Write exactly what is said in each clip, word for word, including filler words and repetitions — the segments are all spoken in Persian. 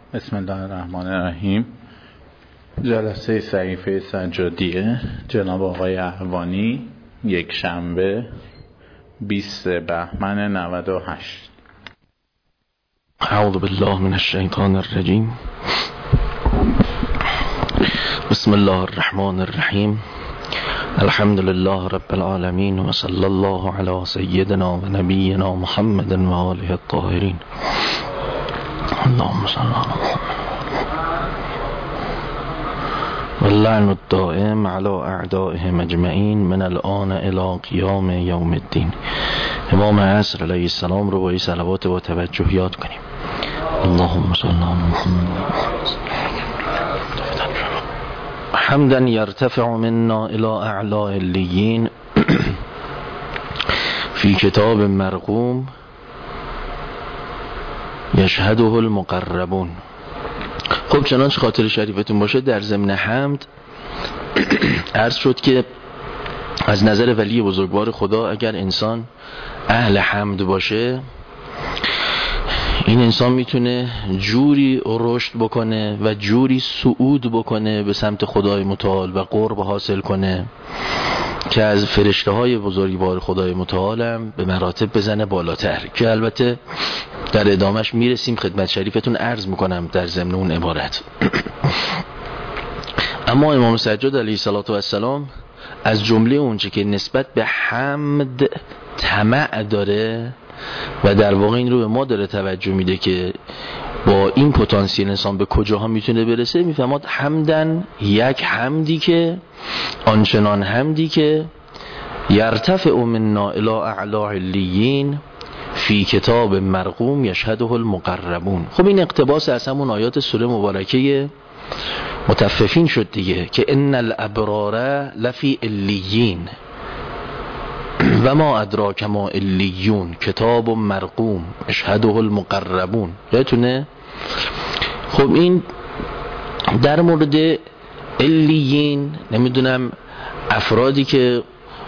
بسم الله الرحمن الرحیم. جلسه صحیفه سجادیه جناب آقای احوانی، یک شنبه بیست بهمن نود و هشت. اعوذ بالله من الشیطان الرجیم. بسم الله الرحمن الرحیم. الحمد لله رب العالمین و صلی الله علی سیدنا و نبینا محمد و آله الطاهرین. اللهم صل علی محمد واللعن الدائم على اعدائهم اجمعین من الان الى قیام یوم الدین. امام عصر علیه السلام رو با این صلوات و توجه یاد کنیم. اللهم صل علی محمد. حمدا یرتفع منا الى اعلی علیین فی کتاب مرقوم یشهده المقربون. خب چنانچه خاطر شریفتون باشه، در ضمن حمد عرض شد که از نظر ولی بزرگوار خدا اگر انسان اهل حمد باشه، این انسان میتونه جوری رشد بکنه و جوری صعود بکنه به سمت خدای متعال و قرب حاصل کنه که از فرشته های بزرگوار خدای متعال هم به مراتب بزنه بالاتر، که البته در ادامش میرسیم خدمت شریفتون عرض میکنم در ضمن اون عبارت. اما امام سجاد علیه السلام از جمله اونچه که نسبت به حمد طمع داره و در واقع این رو به ما داره توجه میده که با این پتانسیل انسان به کجاها میتونه برسه، میفهمد حمدن، یک حمدی که آنچنان حمدی که یرتفع منا الی اعلی علیین فی کتاب مرقوم یشهده المقربون. خب این اقتباس از همون آیات سوره مبارکه مطففین شد دیگه، که ان الابرار لفی علیین و ما ادراک ما علیون کتاب مرقوم یشهده المقربون. یادتونه؟ خب این در مورد علیین، نمیدونم افرادی که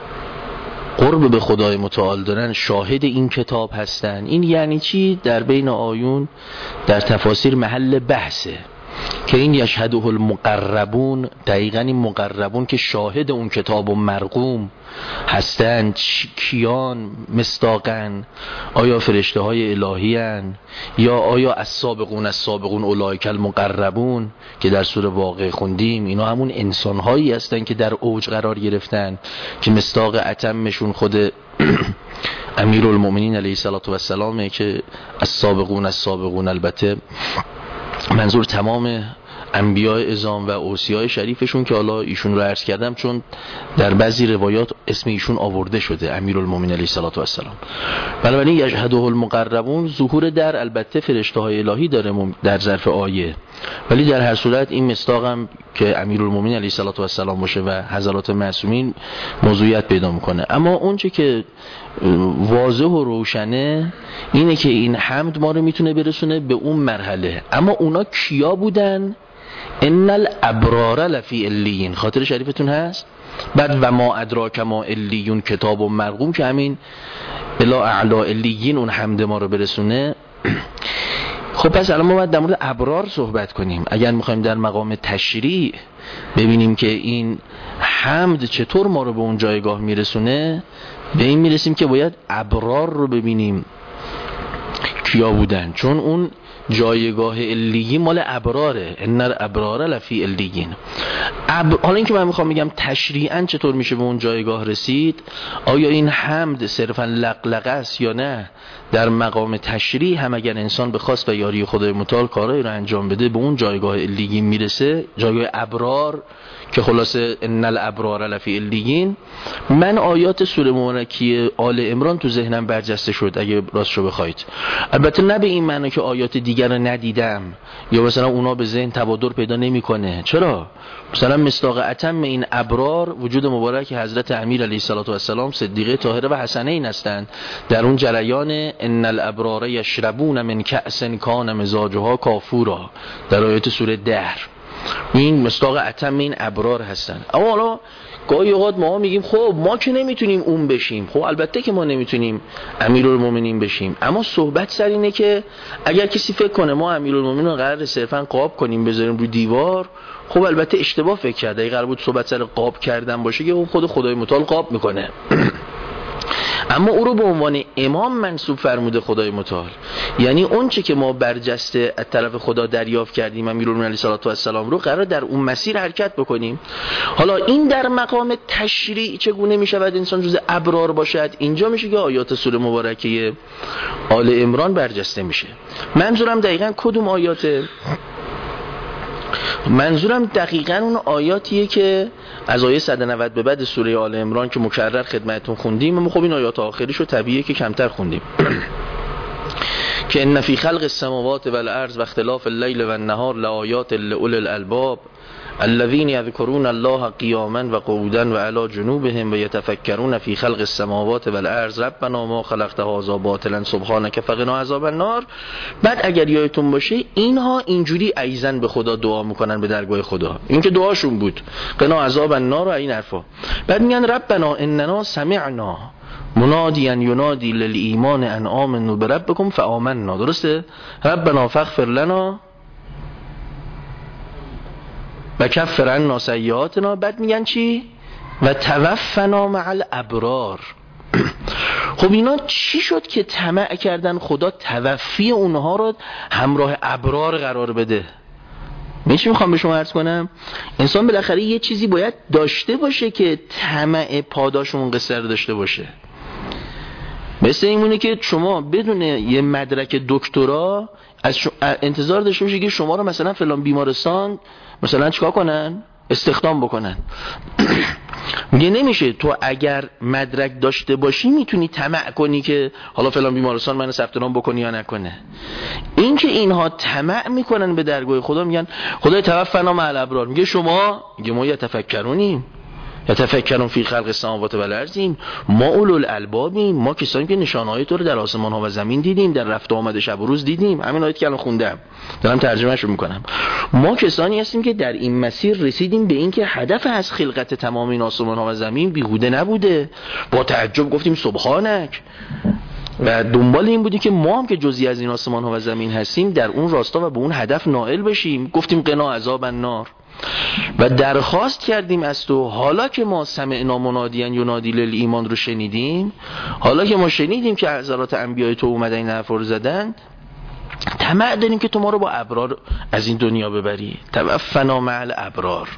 قرب به خدای متعال دارن شاهد این کتاب هستن. این یعنی چی؟ در بین آیون در تفاسیر محل بحثه که این یشهده المقربون، دقیقا این مقربون که شاهد اون کتاب و مرقوم هستن کیان مصداقن؟ آیا فرشته های الهی هن؟ یا آیا السابقون السابقون اولئک المقربون که در سوره واقعه خوندیم؟ اینا همون انسان هایی هستن که در اوج قرار گرفتن که مصداق اتمشون خود امیرالمؤمنین علیه السلام که السابقون السابقون، البته منظور تمام انبیاء اعظام و اوصیاء شریفشون که حالا ایشون رو عرض کردم چون در بعضی روایات اسم ایشون آورده شده، امیرالمؤمنین علیه السلام. بنابراین یشهده المقربون ظهور در البته فرشته های الهی داره در ظرف آیه، ولی در هر صورت این مصداق هم که امیرالمؤمنین علیه السلام باشه و حضرات معصومین موضوعیت پیدا میکنه. اما اونچه که واضح و روشنه اینه که این حمد ما رو میتونه برسونه به اون مرحله. اما اونا کیا بودن؟ ان الابرار لفی علیین، خاطر شریفتون هست؟ بعد و ما ادراک ما علیون کتاب و مرقوم که همین الی اعلی علیین اون حمد ما رو برسونه. خب پس الان ما باید در مورد ابرار صحبت کنیم. اگر میخوایم در مقام تشریع ببینیم که این حمد چطور ما رو به اون جایگاه میرسونه، به این میرسیم که باید ابرار رو ببینیم کیا بودن، چون اون جایگاه علیین مال ابراره. ان الابرار لفی علیین. اب... حالا اینکه من میخوام بگم تشریعاً چطور میشه به اون جایگاه رسید، آیا این حمد صرفاً لقلقه است یا نه؟ در مقام تشریع هم اگر انسان بخواست و یاری خدای متعال کارایی رو انجام بده به اون جایگاه علیین میرسه، جایگاه ابرار که خلاصه ان الابرار لفی علیین. من آیات سوره مبارکه آل عمران تو ذهنم برجسته شد اگه راستشو بخواید، البته نه به این معنی که آیات دیگر رو ندیدم یا مثلا اونا به ذهن تبادر پیدا نمیکنه. چرا؟ مثلا مصداق اتم این ابرار وجود مبارک حضرت امیر علیه السلام، صدیقه طاهره و حسنین هستند. در اون جریان ان الابرار یشربون من کأس کان مزاجها کافورا در آیات سوره دهر. این مصداق اتم این ابرار هستن. اما حالا گاهی اوقات ما میگیم خب ما که نمیتونیم اون بشیم. خب البته که ما نمیتونیم امیرالمومنین بشیم، اما صحبت سر اینه که اگر کسی فکر کنه ما امیرالمومنین رو قرار صرفا قاب کنیم بذاریم رو دیوار، خب البته اشتباه فکر کرده. اگه قرار بود صحبت سر قاب کردن باشه که اون خود خدای متعال قاب میکنه اما او رو به عنوان امام منصوب فرموده خدای متعال. یعنی اون چه که ما برجسته از طرف خدا دریافت کردیم امیرالمومنین علیه الصلوة و السلام رو قرار در اون مسیر حرکت بکنیم. حالا این در مقام تشریع چگونه می شود انسان جز ابرار باشد؟ اینجا میشه که آیات سوره مبارکه آل عمران برجسته میشه. منظورم دقیقاً کدوم آیاته؟ منظورم دقیقاً اون آیاتیه که از آیه صد و نود به بعد سوره آل عمران که مکرر خدمتتون خوندیم. اما خب این آیات آخریشو طبیعیه که کمتر خوندیم که ان فی خلق السماوات والارض و اختلاف اللیل والنهار لآیات لأولی الالباب الذين يذكرون الله قياما وقعودا وعلى جنوبهم ويتفكرون في خلق السماوات والارض ربنا ما خلقت هذا باطلا سبحانك فقنا عذاب النار. بعد اگر یادتون باشه اینها اینجوری ایزن به خدا دعا میکنن به درگاه خدا، این که دعاشون بود قنا عذاب النار و این حرفا. بعد میگن ربنا اننا سمعنا منادیا ینادی للایمان ان آمنوا بربکم فآمنا. درسته؟ ربنا فاغفر لنا و کفر عنا سیئاتنا. بعد میگن چی؟ و توفنا مع الابرار. خب اینا چی شد که طمع کردن خدا توفی اونها رو همراه ابرار قرار بده؟ میشه میخوام به شما عرض کنم انسان بالاخره یه چیزی باید داشته باشه که طمع پاداش اون قصر داشته باشه. مثل اینونه که شما بدون یه مدرک دکترا از شما انتظار داشته باشه که شما رو مثلا فلان بیمارستان مثلا چیکار کنن؟ استخدام بکنن. میگه نمیشه. تو اگر مدرک داشته باشی میتونی طمع کنی که حالا فلان بیمارستان منو ثبت نام بکنه یا نکنه. این که اینها طمع میکنن به درگاه خدا، میگن خدای توفنا مع الابرار. میگه شما، میگه ما یتفکرونیم یتفکرون فی خلق السماوات والارض، ما اولو الالبابیم، ما کسانی که نشانه‌های تو رو در آسمان ها و زمین دیدیم، در رفت و آمد شب و روز دیدیم. همین آیاتی که الان خوندم دارم ترجمهش رو میکنم. ما کسانی هستیم که در این مسیر رسیدیم به این که هدف از خلقت تمام این آسمان ها و زمین بیهوده نبوده. با تعجب گفتیم سبحانک و دنبال این بودی که ما هم که جزئی از این آسمان ها و زمین هستیم در اون راستا و به اون هدف نائل بشیم. گفتیم قنا عذاب النار و درخواست کردیم از تو حالا که ما سمعنا منادیا ینادی للایمان رو شنیدیم، حالا که ما شنیدیم که حضرات انبیای تو اومدن این حرف رو زدن، طمع داریم که تو ما رو با ابرار از این دنیا ببری. توفنا مع الابرار.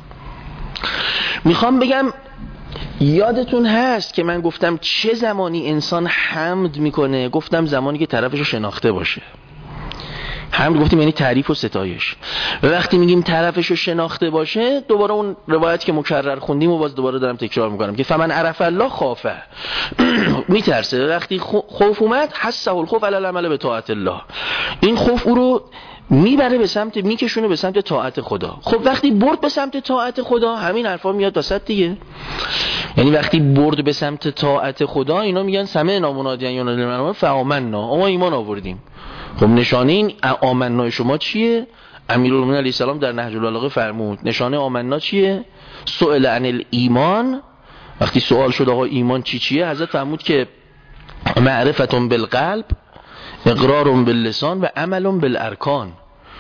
میخوام بگم یادتون هست که من گفتم چه زمانی انسان حمد میکنه؟ گفتم زمانی که طرفش رو شناخته باشه. حمد گفتیم یعنی تعریف و ستایش. و وقتی میگیم طرفش رو شناخته باشه، دوباره اون روایت که مکرر خوندیم و باز دوباره دارم تکرار میکنم که فمن عرف الله خافه میترسه. وقتی خوف اومد حسه الخوف علی العمل به طاعت الله، این خوف او رو میبره به سمت، میکشونه به سمت طاعت خدا. خب وقتی برد به سمت طاعت خدا، همین حرفا میاد وسط دیگه. یعنی وقتی برد به سمت طاعت خدا، اینا میگن سمعنا منادیا ینادی للایمان فآمنا، ما ایمان آوردیم. خب نشانه این آمنا شما چیه؟ امیرالمومنین علیه السلام در نهج البلاغه فرمود نشانه آمنا چیه؟ سئل عن الایمان، وقتی سوال شد آقا ایمان چی چیه، حضرت فرمود که معرفت بالقلب، اقرار باللسان و عمل بالارکان.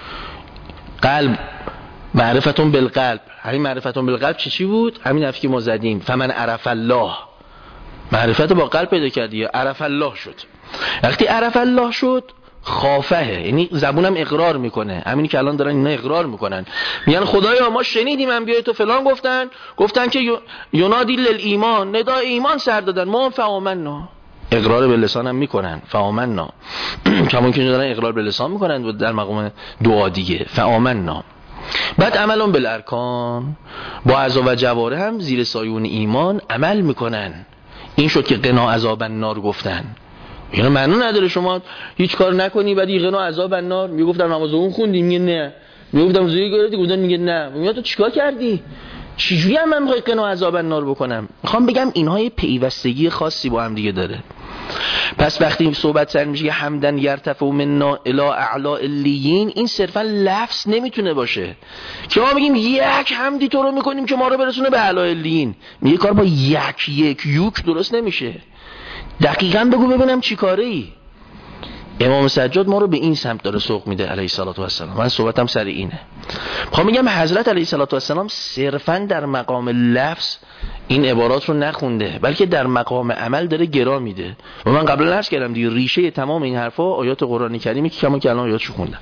قلب معرفت بالقلب، همین معرفت بالقلب چی چی بود؟ همین حرفی که ما زدیم فمن عرف الله، معرفت با قلب پیدا کردی، عرف الله شد. وقتی عرف الله شد خافه، یعنی زبونم اقرار میکنه. همینی که الان دارن اینا اقرار میکنن، میگن خدایا ما شنیدیم انبیای تو فلان گفتن گفتن که ینادی للایمان، ندای ایمان سر دادن، ما فآمنا. اقرار به لسان هم میکنن فآمنا، کمون که دارن اقرار به لسان میکنن در مقام دعا دیگه فآمنا. بعد عملون بالارکان، با اعضا و جواره هم زیر سایون ایمان عمل میکنن. این شد که قنا عذاب النار گفتن. یعنی معنی نداره شما هیچ کار نکنی بعد قنا عذاب النار. میگفتم نماز اون خوندی، میگه نه. میگفتم روزه گرفتی، گفتن میگه نه. میگه تو چیکار کردی؟ چجوری هم من میخوای قنا عذاب النار بکنم؟ میخوام بگم اینها یه پیوستگی خاصی با هم دیگه داره. پس وقتی صحبت سر میشه که حمدن یرتفع منا الی اعلا الیین، این صرفا لفظ نمیتونه باشه که ما بگیم یک حمدی تو رو میکنیم که ما رو برسونه به اعلی الیین. میگه کار با یک یک یوک درست نمیشه. دقیقاً بگو ببینم چی کاره ای. امام سجاد ما رو به این سمت داره سوق میده علیه الصلوة و السلام. من صحبتم سر اینه. میخوام میگم حضرت علیه الصلوة و السلام صرفاً در مقام لفظ این عبارات رو نخونده، بلکه در مقام عمل داره گرا میده. و من قبلا عرض کردم دیگه ریشه تمام این حرفا آیات قرآن کریمی که کما کلام آیاتشو خوندم.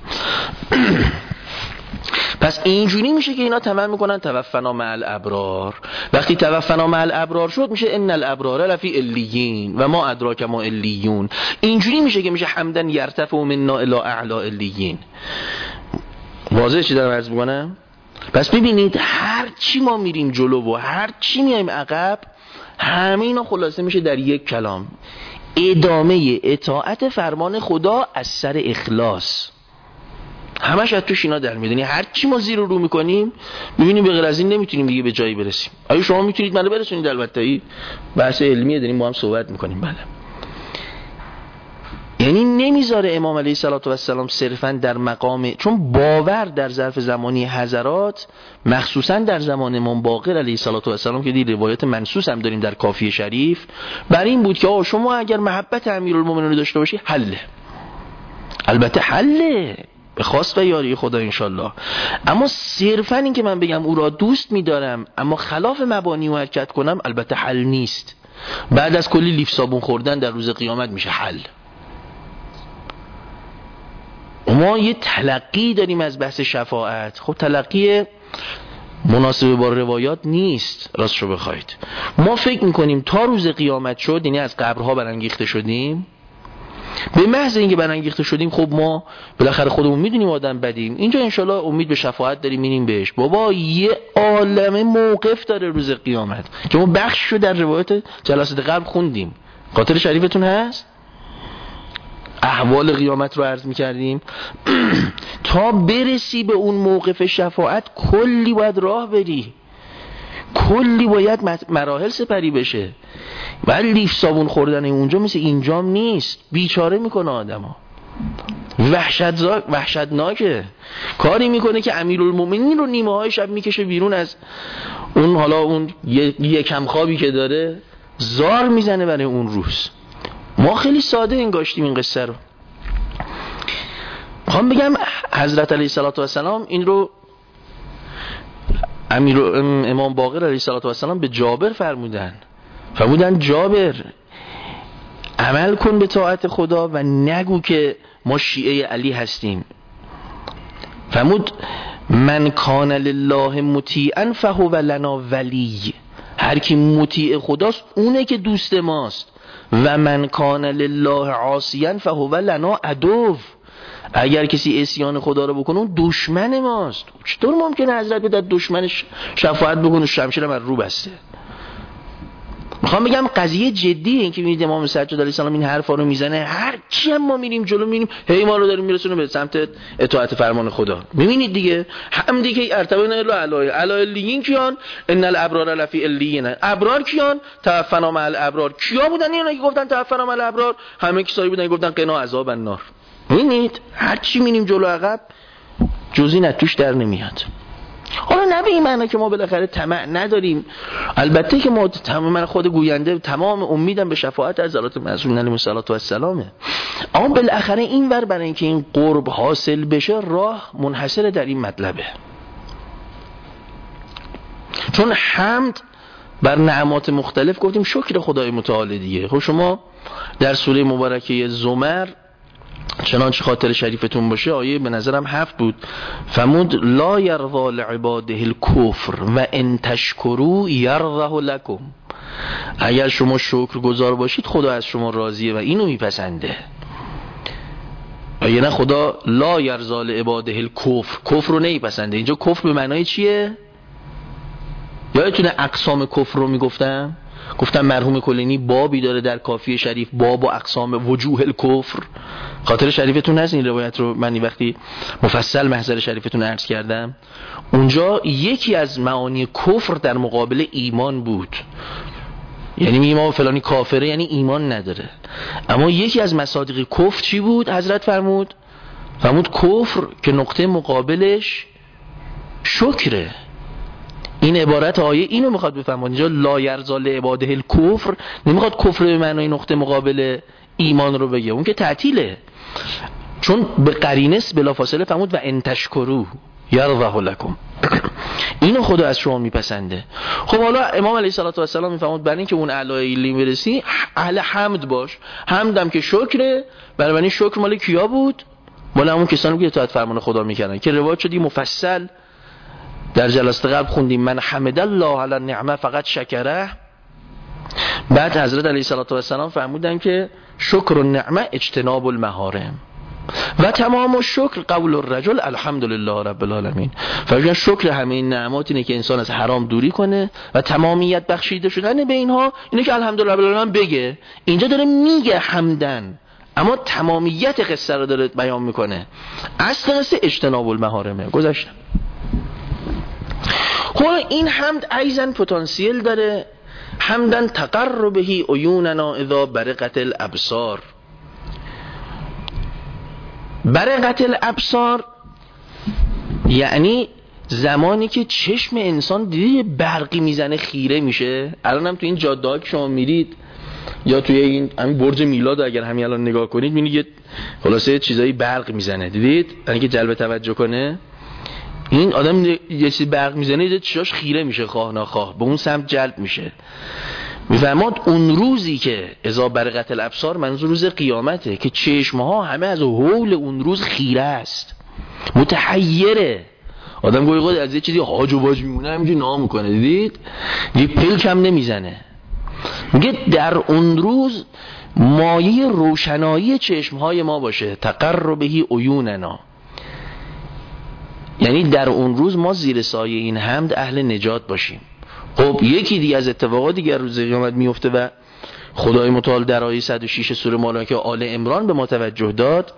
پس اینجوری میشه که اینا تمام میکنن توفنا مع الابرار. وقتی توفنا مع الابرار شد میشه ان الابرار لفی الیین و ما ادراک ما الیون. اینجوری میشه که میشه حمدن یرتفع منا الی اعلا الیین. واضحه چی دارم عرض میکنم؟ پس ببینید هر چی ما میریم جلو و هر چی میایم عقب، همه اینا خلاصه میشه در یک کلام: ادامه اطاعت فرمان خدا از سر اخلاص. همش از توش اینا در میاد. یعنی هر چی ما زیر و رو میکنیم میبینیم به غیر از این نمیتونیم دیگه به جایی برسیم. آیا شما میتونید منو برسونید؟ البته این بحث علمیه، داریم با هم صحبت میکنیم. بله. یعنی نمیذاره امام علیه الصلوة و السلام صرفا در مقام، چون باور در ظرف زمانی حضرات مخصوصا در زمان امام باقر علیه الصلوة و السلام که دی روایت منصوص هم داریم در کافی شریف، بر این بود که آقا شما اگر محبت امیرالمومنین رو داشته باشی حله. البته حله به خواست و یاری خدا انشالله. اما صرفا این که من بگم او را دوست میدارم اما خلاف مبانی و حرکت کنم، البته حل نیست. بعد از کلی لیف صابون خوردن در روز قیامت میشه حل. ما یه تلقی داریم از بحث شفاعت. خب تلقی مناسب با روایات نیست. راستشو بخواید ما فکر میکنیم تا روز قیامت شد، یعنی از قبرها برانگیخته شدیم. به محض اینکه برانگیخته شدیم خب ما بالاخره خودمون میدونیم آدم بدیم. اینجا انشالله امید به شفاعت داریم، میریم بهش. بابا یه عالمه موقف داره روز قیامت که ما بخششو در روایات جلسات قبل خوندیم. خاطر شریفتون هست؟ احوال قیامت رو عرض میکردیم. تا برسی به اون موقف شفاعت کلی باید راه بری، کلی باید مراحل سپری بشه. ولی لیف صابون خوردن اونجا مثل اینجام نیست. بیچاره میکنه آدمو. وحشت وحشتناکه. کاری میکنه که امیرالمومنین رو نیمه های شب میکشه بیرون از اون، حالا اون یکم خوابی که داره، زار میزنه برای اون روز. ما خیلی ساده انگاشتیم این قصه رو. میخوام بگم حضرت علیه الصلوة و السلام این رو امیر امام باقر علیه الصلوة و السلام به جابر فرمودن. فرمودن جابر عمل کن به طاعت خدا و نگو که ما شیعه علی هستیم. فرمود من کان لله مطیعا فهو لنا ولی. هر کی مطیع خداست اونه که دوست ماست. و من کان لله عاصیا فهو لنا عدو. اگر کسی عصیان خدا رو بکنه اون دشمن ماست. چطور ممکنه حضرت به دشمنش شفاعت بکنه؟ شمشیر من رو بسته. میخوام بگم قضیه جدیه. این که میبینید امام سجاد علیه السلام این حرفا رو میزنه، هر چی هم ما میریم جلو میریم هی ما رو داریم میرسونه به سمت اطاعت فرمان خدا. میبینید دیگه همدی که ارتباطنا الا علای علای الیین کیان؟ ان الابرار لفی الیین. ابرار کیان؟ توفنا مع الابرار. کیا بودن اینا که گفتن توفنا مع الابرار؟ همه کسایی بودن که گفتن قنا عذاب النار. میبینید هر چی میریم جلو عقب جزئی نتوش در نمیاد. حالا نه به این معنی که ما بالاخره طمع نداریم. البته که ما تمام، من خود گوینده تمام امیدم به شفاعت از حضرت معصومین علیهم السلام. اما بالاخره این ور برای اینکه این قرب حاصل بشه راه منحصر در این مطلبه. چون حمد بر نعمات مختلف گفتیم شکر خدای متعال دیگه. خب شما در سوره مبارکه زمر چنانچه خاطر شریفتون باشه آیه به نظرم هفت بود، فرمود لا یرضی لعباده الکفر و ان تشکروا یرضه لکم. اگر شما شکر گزار باشید خدا از شما راضیه و اینو میپسنده. اگه نه خدا لا یرضی لعباده الکفر، کفر رو نمیپسنده. اینجا کفر به معنای چیه؟ یادتونه اقسام کفر رو میگفتم؟ گفتم مرحوم کلینی بابی داره در کافی شریف، باب و اقسام وجوه الکفر. خاطر شریفتون هست این روایت رو من وقتی مفصل محضر شریفتون عرض کردم. اونجا یکی از معانی کفر در مقابل ایمان بود. یعنی میگه ما فلانی کافره یعنی ایمان نداره. اما یکی از مصادیق کفر چی بود؟ حضرت فرمود فرمود کفر که نقطه مقابلش شکره. این عبارت آیه اینو میخواد بفهمه. اینجا لا یرضی لعباده الکفر نمیخواد کفر به معنای نقطه مقابل ایمان رو بگه، اون که تعطیله، چون به قرینه بلافاصله فرمود و ان تشکروا یرضه لکم. اینو خدا از شما میپسنده. خب حالا امام علیه السلام میفرمود برای اینکه اون اعلی علیم برسی اهل حمد باش. حمدم که شکره، بنابراین شکر مال کیا بود؟ مال همون کسانی که اطاعت فرمان خدا میکردن که روایت شدی مفصل در جلسه قبل خوندیم من حمد الله علی النعمه فقط شکره. بعد حضرت علیه السلام فرمودن که شکر النعمه اجتناب المحارم و تمام الشکر قول الرجل الحمدلله رب العالمین. فرمودن شکر همه این نعمات اینه که انسان از حرام دوری کنه و تمامیت بخشیده شدن به اینها اینه که الحمدلله رب العالمین بگه. اینجا داره میگه حمدن، اما تمامیت قصه رو داره بیان میکنه. اصل قصه اجتناب المحارمه. گذاشتم. خب این حمد ایزن پتانسیل داره. حمدن تقر بهی عیوننا اذا برقت الابصار. برقت الابصار یعنی زمانی که چشم انسان دیدی برقی میزنه خیره میشه. الان هم تو این جاده ها که شما میرید یا توی این همین برج میلاد اگر همین الان نگاه کنید میبینید خلاصه چیزایی برق میزنه. دیدید؟ یعنی که جلب توجه کنه. این آدم یه چیزی برق میزنه دیدید چشاش خیره میشه، خواه ناخواه به اون سمت جلب میشه. میفهمید اون روزی که اذا برقت الابصار منظور روز قیامته که چشمها همه از حول اون روز خیره است، متحیره. آدم گویا خود از یه چیزی هاج و واج میمونه همینجوری نام میکنه. دیدید؟ یه پلک هم نمیزنه. میگه در اون روز مایه روشنایی چشمهای ما باشه. تقر بهی عیوننا، یعنی در اون روز ما زیر سایه این حمد اهل نجات باشیم. خب یکی دیگه از اتفاقاتی که روز قیامت میفته و خدای متعال در آیه صد و شش سوره ملائکه آل عمران به ما توجه داد،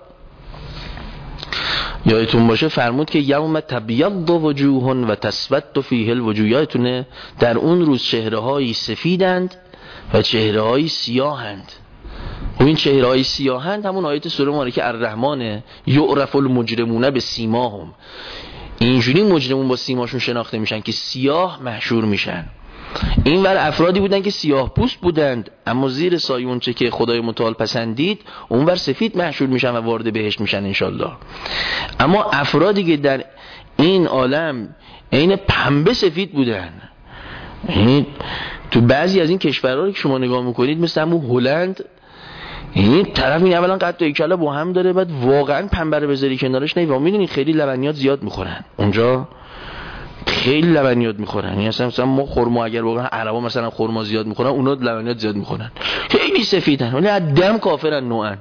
یادتون باشه فرمود که یوم تبیض وجوه و تسود فیه الوجوه. یادتونه در اون روز چهره‌هایی سفیدند و چهره‌هایی سیاهند. و این چهره‌های سیاهند همون آیه سوره ملائکه الرحمن یعرف المجرمون بسیماهم. اینجوری مجرمون با سیماشون شناخته میشن که سیاه محشور میشن. این ور افرادی بودن که سیاه پوست بودند اما زیر سایه اون چه که خدای متعال پسندید اون ور سفید محشور میشن و وارد بهشت میشن انشالله. اما افرادی که در این عالم عین پنبه سفید بودن، این تو بعضی از این کشورها که شما نگاه میکنید مثل همون هلند، این طرف این اولا قد و کله با هم داره، بعد واقعا پنبه رو بذاری کنارش نه و میدونید خیلی لبنیات زیاد میخورن اونجا، خیلی لبنیات میخورن. یعنی اصلا مثلا ما خرما اگر واقعا عربا مثلا خرما زیاد میخورن اونا لبنیات زیاد میخورن. خیلی سفیدن ولی از دم کافرن نوعن.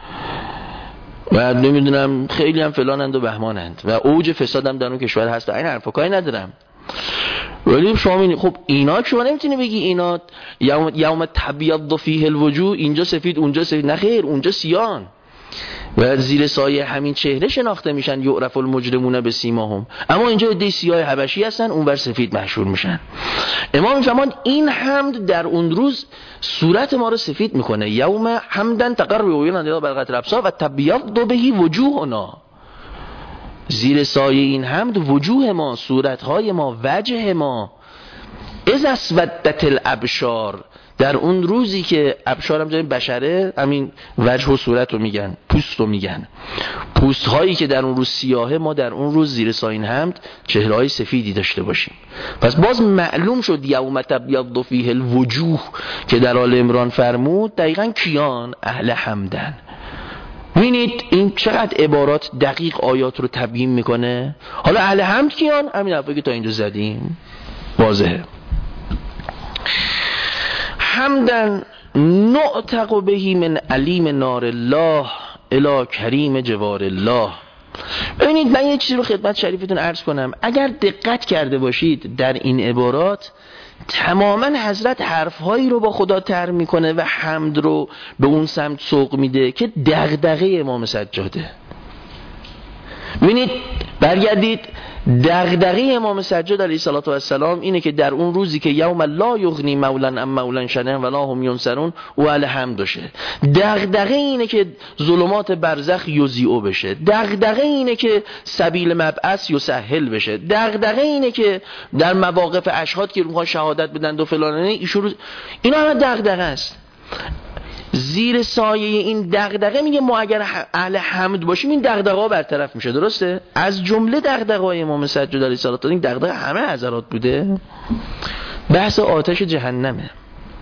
و نمیدونم خیلی هم فلانند و بهمانند و اوج فساد هم در اون کشور هست و این حرفا کاری ندارم. ولی شما می خب اینا شما نمیتونی بگی اینا یوم یوم تبیض فیه الوجوه اینجا سفید اونجا سفید، نه خیر اونجا سیان و زیر سایه همین چهره شناخته میشن یعرف المجرمون بسیماهم. اما اینجا عده سیاه حبشی هستن اونور سفید محشور میشن. امام میفرماد این حمد در اون روز صورت ما رو سفید میکنه. یوم حمدن تقر عیوننا برقت الابصار و تبیض بهی وجوهنا. زیر سایه این حمد وجوه ما، صورتهای ما، وجه ما از اسودت الابشار، در اون روزی که ابشار هم جای بشره همین وجه و صورت رو میگن، پوست رو میگن، پوست هایی که در اون روز سیاهه ما در اون روز زیر سایه این حمد چهره های سفیدی داشته باشیم. پس باز معلوم شد یوم تبیض فیه الوجوه که در آل عمران فرمود دقیقاً کیان؟ اهل حمدن. ببینید این چقدر عبارات دقیق آیات رو تبیین میکنه. حالا اهل حمد کیان؟ همین حرفی که تا اینجا زدیم واضحه. حمدن نعتق بهی من علیم نار الله الی کریم جوار الله. ببینید من یه چیزی رو خدمت شریفتون عرض کنم. اگر دقت کرده باشید در این عبارات تماما حضرت حرفهایی رو با خدا تر میکنه و حمد رو به اون سمت سوق میده که دغدغه امام سجاده. ببینید برگردید دغدغه امام سجاد علیه السلام اینه که در اون روزی که یوم لا یغنی مولا ام مولا شیئا ولا هم ینصرون و الحمد شه، دغدغه اینه که ظلمات برزخ یضیء بشه، دغدغه اینه که سبیل مبعث یسهل بشه، دغدغه اینه که در مواقف اشهاد که میخوان شهادت بدن و فلان ایشون، اینا همه دغدغه است. زیر سایه این دغدغه میگه ما اگر اهل حمد باشیم این دغدغه ها برطرف میشه. درسته؟ از جمله دغدغه های امام سجاد علیه السلام این دغدغه همه حضرات بوده، بحث آتش جهنمه.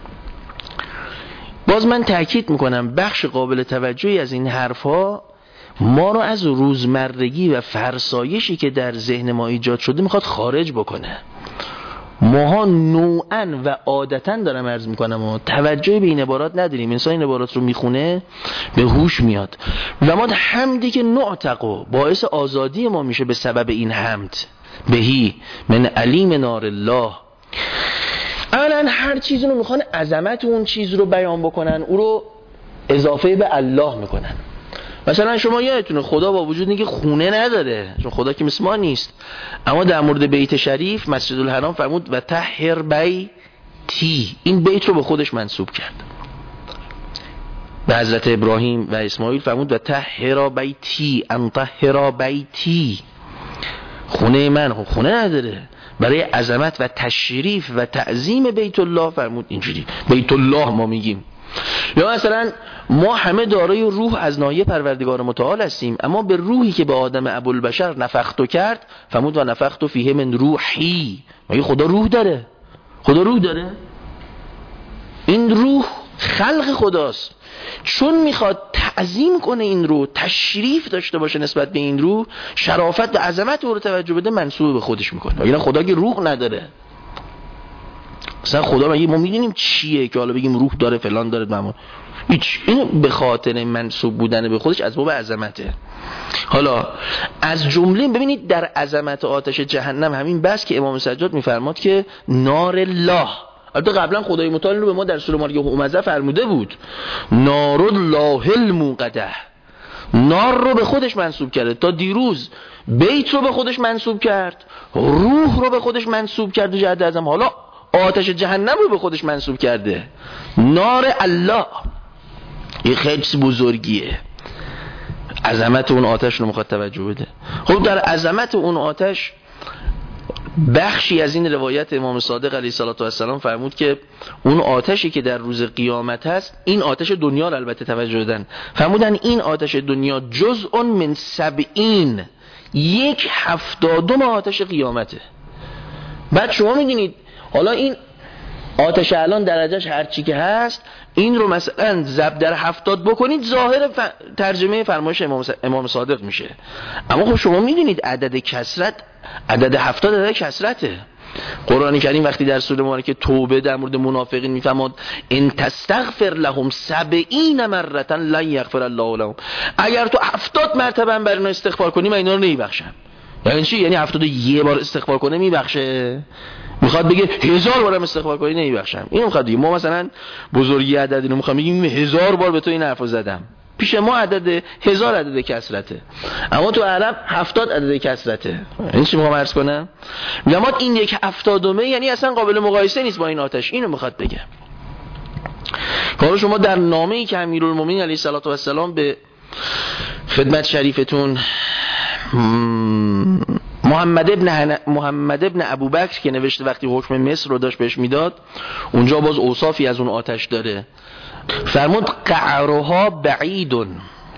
باز من تاکید میکنم بخش قابل توجهی از این حرفا ما رو از روزمرگی و فرسایشی که در ذهن ما ایجاد شده میخواد خارج بکنه. ماها نوعا و عادتا دارم عرض میکنم و توجه به این عبارات نداریم. انسان این عبارات رو میخونه به هوش میاد و ما حمدی که نعتقو باعث آزادی ما میشه به سبب این حمد بهی من علیم نار الله. اولا هر چیزی رو میخوان عظمت اون چیز رو بیان بکنن، او رو اضافه به الله میکنن. مثلا شما یادتونه خدا با وجود اینکه خونه نداره، چون خدا که مثل ما نیست، اما در مورد بیت شریف مسجد الحرام فرمود و طهر بیتی، این بیت رو به خودش منسوب کرد. به حضرت ابراهیم و اسماعیل فرمود و طهر بیتی ان طهر بیتی، خونه من خونه نداره، برای عظمت و تشریف و تعظیم بیت الله فرمود اینجوری بیت الله ما میگیم. یا مثلا ما همه دارای روح از ناحیه پروردگار متعال هستیم، اما به روحی که به آدم ابوالبشر نفختو کرد فرمود و نفختو فیه من روحی. مگه خدا روح داره؟ خدا روح داره؟ این روح خلق خداست، چون میخواد تعظیم کنه این روح، تشریف داشته باشه نسبت به این روح، شرافت و عظمت او رو توجه بده، منسوب به خودش میکنه. یعنی خدا که روح نداره، مثلا خدا مگه ما میدونیم چیه که حالا بگیم روح داره فلان داره ممون، هیچ. اینو به خاطر منسوب بودن به خودش از باب عظمته. حالا از جمله ببینید در عظمت آتش جهنم همین بس که امام سجاد میفرماد که نار الله، البته قبلا خدای متعال رو به ما در سوره ماریه همزه فرموده بود نار الله الموقده، نار رو به خودش منسوب کرده. تا دیروز بیت رو به خودش منسوب کرد، روح رو به خودش منسوب کرد و جهت اعظم حالا آتش جهنم رو به خودش منسوب کرده، نار الله. این خیلی بزرگیه، عظمت اون آتش رو میخواد توجه بده. خب در عظمت اون آتش بخشی از این روایت امام صادق علیه السلام فرمود که اون آتشی که در روز قیامت هست، این آتش دنیا رو البته توجه دادن، فرمودن این آتش دنیا جزء من سبعین، یک هفتادم آتش قیامته. بعد شما میدونید حالا این آتش الان درجهش هرچی که هست، این رو مثلا ضرب در هفتاد بکنید ظاهر ف... ترجمه فرمایش امام, س... امام صادق میشه. اما خب شما میدونید عدد کسرت، عدد هفتاد عدد کسرته. قرآن کریم وقتی در سوره مبارکه توبه در مورد منافقین میفرماد ان تستغفر لهم سبعین مرة لن یغفر الله لهم، اگر تو هفتاد مرتبه برای اینا استغفار کنی من اینا رو نمیبخشم. یعنی چی؟ یعنی هفتاد و یک بار استغفار کنه میبخشه؟ میخواد بگه هزار بارم استغفار کنی نمیبخشم؟ اینو میخواد بگه. ما مثلا بزرگی عدد اینو میخوام بگیم هزار بار به تو این حرفو زدم، پیش ما عدد هزار عدد کسرته، اما تو عرب هفتاد عدد کسرته. این چی میخوام عرض کنم؟ میگم این یک هفتادمه، یعنی اصلا قابل مقایسه نیست با این آتش. اینو میخواد بگه. حالا شما در نامه‌ای که امیرالمومنین علیه السلام به خدمت شریفتون محمد ابن هن... محمد ابن ابوبکر که نوشته وقتی حکم مصر رو داشت بهش میداد، اونجا باز اوصافی از اون آتش داره. فرمود قعرها بعیدون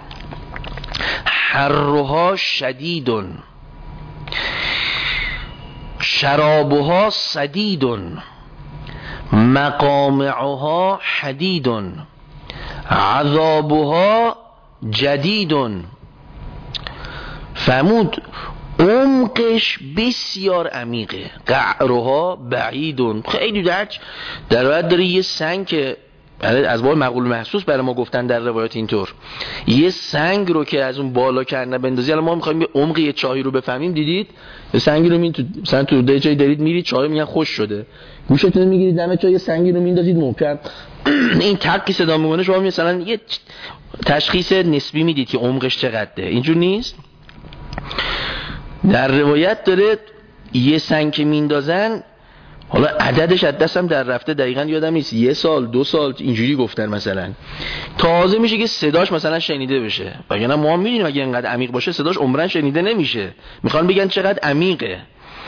حرها شدیدون شرابها صدیدون مقامعها حدیدون عذابها جدیدون. فرمود عمقش بسیار عمیقه، قعرها بعیدون، خیلی درج در روایت داره یه سنگ که از باب مقول محسوس برای ما گفتن در روایت اینطور، یه سنگ رو که از اون بالا کردن بندازی. الان ما میخوایم به عمق یه چاهی رو بفهمیم، دیدید یه سنگی رو میین تو مثلا تو ده جایی دارید میرید چاه میگن خوش شده، گوشتون میگیرید دم چاه یه سنگی رو میندازید محکم، این تکی صدا میکنه، شما مثلا یه تشخیص نسبی میدید که عمقش چقدره. اینجور نیست. در روایت داره یه سنگ که میندازن، حالا عددش از دستم در رفته دقیقاً یادم نیست، یه سال دو سال اینجوری گفتن مثلا، تازه میشه که صداش مثلا شنیده بشه. وگرنه ما میدونیم اگه اینقدر عمیق باشه صداش عمرن شنیده نمیشه. میخوان بگن چقدر عمیقه.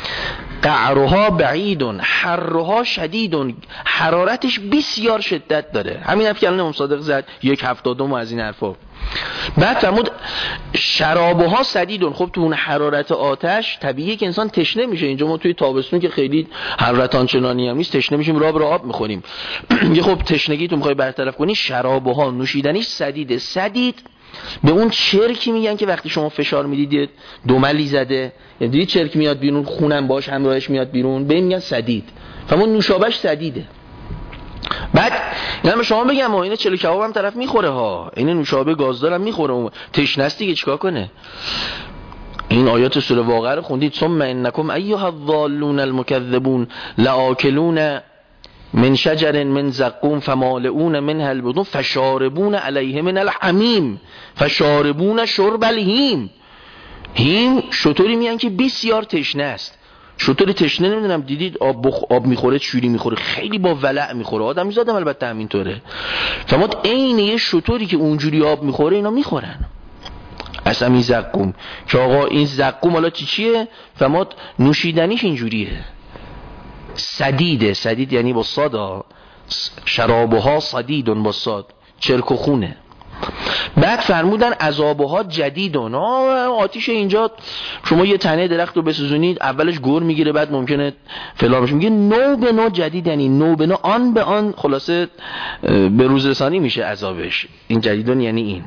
قعرها بعیدون حرها شدیدون، حرارتش بسیار شدت داره. همین حرف که الان امام صادق زد یک هفتادم از این حرفا. بعد فرمود شرابها سدیدون. خب تو اون حرارت آتش طبیعیه که انسان تشنه میشه. اینجا ما توی تابستون که خیلی حرارت آنچنانی هم نیست تشنه میشیم، راه به راه آب میخوریم. یه خب تشنگی تو میخوای برطرف کنی، شرابها نوشیدنیش سدیده. سدید به اون چرکی میگن که وقتی شما فشار میدید دملی زده، یعنی دیدی چرک میاد بیرون، خونم باش همراهش میاد بیرون، به این میگن سدید. فهمون نوشابهش سدیده. بعد اینا به شما بگم اینا چلو کباب هم طرف میخوره ها، این نوشابه گازدار هم میخوره، تشنه است دیگه چیکار کنه. این آیات سوره واقعه رو خوندید، ثم انکم ایها الضالون المکذبون لآکلون من شجر من زقوم فمالئون منها البطون فشاربون علیه من الحمیم فشاربون شرب الهیم. هیم شطوری میگن که بسیار تشنه است. شطوری تشنه نمیدونم دیدید آب بخ... آب میخوره چوری میخوره، خیلی با ولع میخوره. آدم میزادم البته همینطوره. فرمود عین یه شطوری که اونجوری آب میخوره اینا میخورن. اصلا این زقوم که آقا این زقوم حالا چی چیه؟ فرمود نوشیدنیش اینجوریه، سدیده. سدید یعنی با صاد، شرابها صدیدون با صاد، چرک و خونه. بعد فرمودن عذابها جدیدون. آتیش اینجا شما یه تنه درخت رو بسوزونید اولش گور میگیره بعد ممکنه فلان بشه، میگه نو به نو جدید، یعنی نو به نو آن به آن خلاصه به روز رسانی میشه عذابش. این جدیدون یعنی این.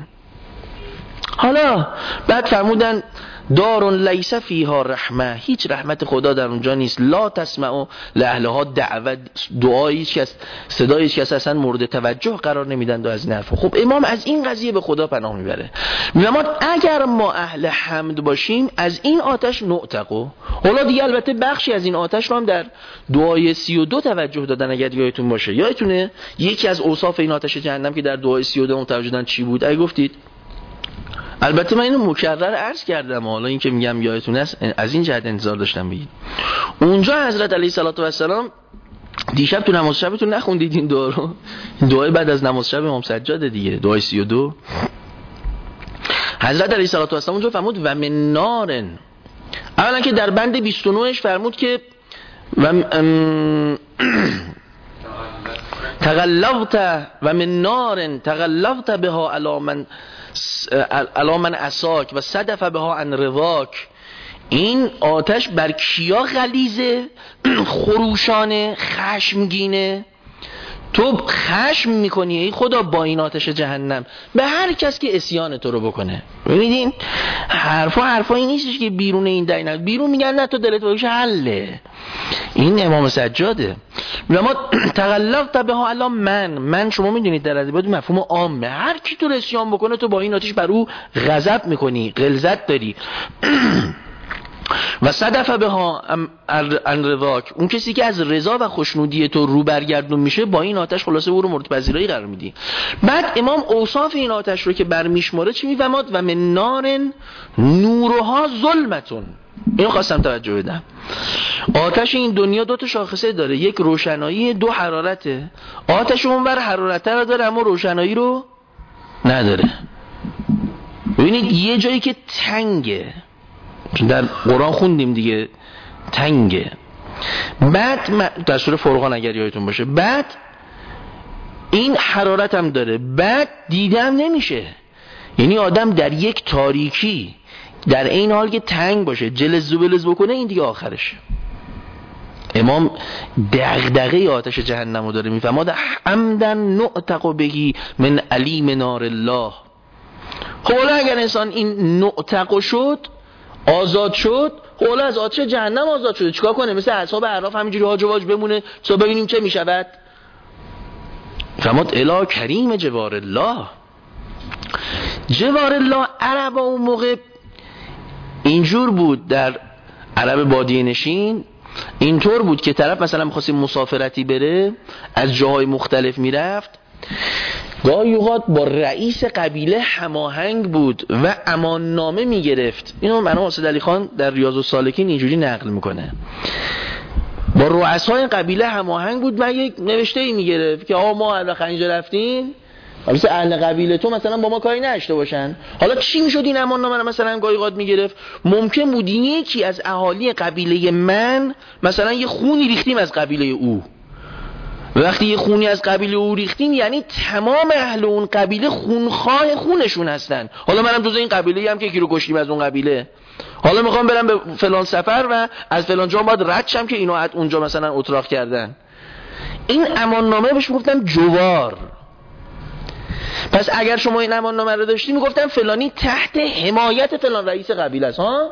حالا بعد فرمودن دارون لیس فیها رحمه، هیچ رحمت خدا در اونجا نیست. لا تسمعوا لاهلها دعوت، دعایی هیچ کس، صدای هیچ کس اصلا مورد توجه قرار نمیدن دو از این حرفا. خب امام از این قضیه به خدا پناه میبره. میگه اگر ما اهل حمد باشیم از این آتش نعتقو. حالا دیگه البته بخشی از این آتش رو هم در دعای سی و دو توجه دادن اگر یادتون باشه. یادتونه یکی از اوصاف این آتش جهنم که در دعای سی و دو توجه دادن چی بود؟ اگه گفتید البته من اینو مکرر عرض کردم، حالا این که میگم یادتون است از این جهت انتظار داشتم بگید. اونجا حضرت علیه السلام دیشب تو نماز شبتون نخوندید این دعا رو؟ دعای بعد از نماز شب امام سجاد دیگه، دعای سی و دو. حضرت علیه السلام اونجا فرمود و من نارن، اولا که در بند بیست و نه اش فرمود که و تغلظت و من نار تغلظت بها علی من علی من عصاک و صدف بها عن رضاک. این آتش بر کیا غلیظه؟ خروشانه، خشمگینه. تو خشم میکنی ای خدا با این آتش جهنم به هر کس که عصیان تو رو بکنه. ببینید حرفا حرفایی نیستش که بیرون این دینه، بیرون میگن نه تو دلت باشه حله. این امام سجاده. ما تغلظت بها علی من، من شما میدونید در ادبیات مفهوم عامه، هر کی تو عصیان بکنه تو با این آتش بر او غضب میکنی، غلظت داری. و صدف بها عن رضاک، اون کسی که از رضا و خوشنودی تو رو برگردون میشه با این آتش خلاصه او رو مورد پذیرایی قرار میدی. بعد امام اوصاف این آتش رو که برمیشماره چی میفهمد؟ و من نار نورها ظلمتون. اینو خواستم توجه بدم. آتش این دنیا دو تا شاخصه داره، یک روشنایی، دو حرارته. آتش اونور حرارت رو داره اما روشنایی رو نداره. ببینید یه جایی که تنگه، در قرآن خوندیم دیگه تنگه، بعد در سوره فرقان اگر یادتون باشه، بعد این حرارت هم داره، بعد دیدم نمیشه. یعنی آدم در یک تاریکی در این حال که تنگ باشه جلز و بلز بکنه این دیگه آخرشه. امام دغدغه آتش جهنم رو داره میفهماد عمدن نعتق بهی من علیم نار الله. خب حالا اگر انسان این نعتق شد، آزاد شد، حالا از آتش جهنم آزاد شده، چیکار کنه؟ مثل اصحاب اعراف همینجوری هاج و واج بمونه تا ببینیم چه میشود. فرمود الا کریم جوار الله. جوار الله عرب اون موقع اینجور بود، در عرب بادیه نشین اینطور بود که طرف مثلا می‌خواست مسافرتی بره از جاهای مختلف میرفت، گاهی اوقات با رئیس قبیله هماهنگ بود و اماننامه میگرفت. اینو مرحوم حسین علی خان در ریاض السالکین اینجوری نقل میکنه. با رؤسای قبیله هماهنگ بود و یک نوشته ای میگرفت که آقا ما بالاخره اینجا رفتین، حالا اهل قبیله تو مثلا با ما کاری نشته باشن. حالا چی میشد این اماننامه رو مثلا گاهی اوقات میگرفت؟ ممکن بود یکی از اهالی قبیله من مثلا یه خونی ریختیم از قبیله او. وقتی یه خونی از قبیله او ریختیم یعنی تمام اهل اون قبیله خونخواه خونشون هستن. حالا منم جزء این قبیله ام که یکی رو کشتیم از اون قبیله، حالا میخوام برم به فلان سفر و از فلان جا باید رد شم که اینو از اونجا مثلا اتراق کردن. این اماننامه بهش میگفتن جوار. پس اگر شما این اماننامه رو داشتی میگفتن فلانی تحت حمایت فلان رئیس قبیله است. ها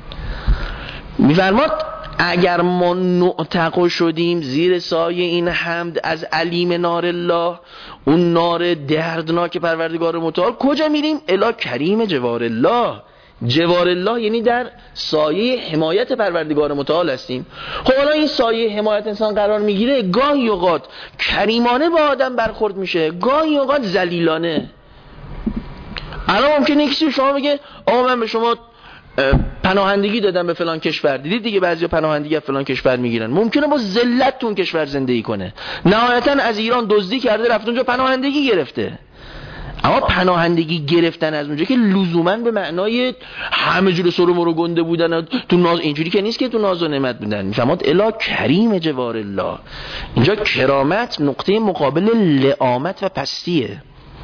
میفرماد اگر ما نعتق شدیم زیر سایه این حمد از علیم نار الله، اون نار دردناک پروردگار متعال، کجا میریم؟ الی کریم جوار الله. جوار الله یعنی در سایه حمایت پروردگار متعال هستیم. خب حالا این سایه حمایت انسان قرار میگیره، گاهی اوقات کریمانه با آدم برخورد میشه، گاهی اوقات ذلیلانه. الان ممکنه کسی شما بگه آقا من به شما پناهندگی دادم به فلان کشور، دیدید دیگه بعضیا پناهندگی از فلان کشور میگیرن، ممکنه با ذلت تو اون کشور زندگی کنه، نهایتا از ایران دزدی کرده رفت اونجا پناهندگی گرفته. اما پناهندگی گرفتن از اونجا که لزوما به معنای همه جور سر و مرو گنده بودن تو ناز، اینجوری که نیست که تو ناز و نعمت بودن. میفهمید الا کریم جوار الله. اینجا کرامت نقطه مقابل لعامت و پستیه.